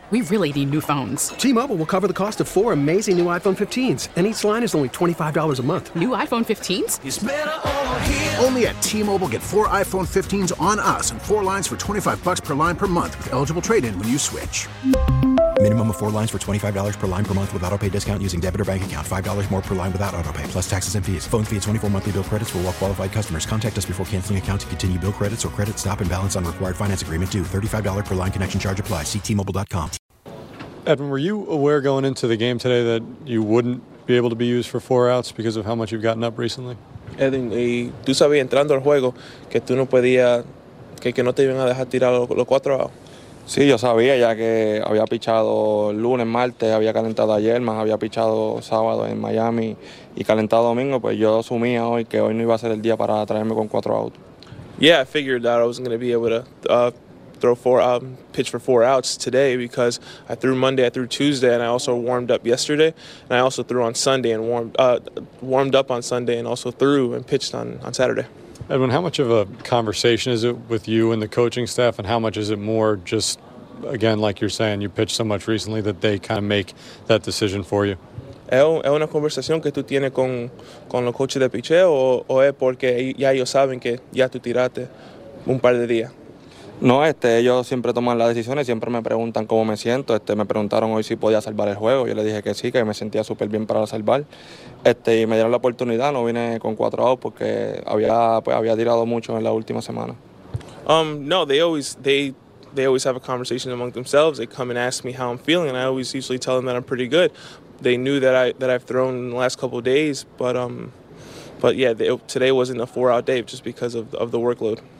We really need new phones. T-Mobile will cover the cost of 4 amazing new iPhone 15s, and each line is only $25 a month. New iPhone 15s? It's better over here. Only at T-Mobile, get 4 iPhone 15s on us and 4 lines for $25 per line per month with eligible trade-in when you switch. Minimum of 4 lines for $25 per line per month with autopay discount using debit or bank account. $5 more per line without autopay, plus taxes and fees. Phone fee at 24 monthly bill credits for well-qualified customers. Contact us before canceling account to continue bill credits or credit stop and balance on required finance agreement due. $35 per line connection charge applies. See T-Mobile.com. Edwin, were you aware going into the game today that you wouldn't be able to be used for 4 outs because of how much you've gotten up recently? Edwin, y tú sabías entrando al juego que tú no podías, que no te iban a dejar tirar los 4 outs. Sí, yo sabía ya que había pichado lunes, martes, había calentado ayer, más había pichado sábado en Miami y calentado domingo, pues yo asumía hoy que hoy no iba a ser el día para traerme con 4 outs. Yeah, I figured that I wasn't going to be able to pitch for 4 outs today because I threw Monday, I threw Tuesday, and I also warmed up yesterday, and I also threw on Sunday and warmed up on Sunday and also threw and pitched on Saturday. Edwin, how much of a conversation is it with you and the coaching staff, and how much is it more just, again, like you're saying, you pitched so much recently that they kind of make that decision for you? ¿Es una conversación que tú tienes con los coaches de picheo o es porque ya ellos saben que ya tú tiraste un par de días? No, ellos siempre toman las decisiones, siempre me preguntan cómo me siento. Me preguntaron hoy si podía salvar el juego. Yo les dije que sí, que me sentía súper bien para salvar. Y me dieron la oportunidad. No vine con 4 outs porque había tirado mucho en la última semana. No, they always have a conversation among themselves. They come and ask me how I'm feeling, and I always usually tell them that I'm pretty good. They knew that I've thrown in the last couple of days, but yeah, today wasn't a 4-out day just because of the workload.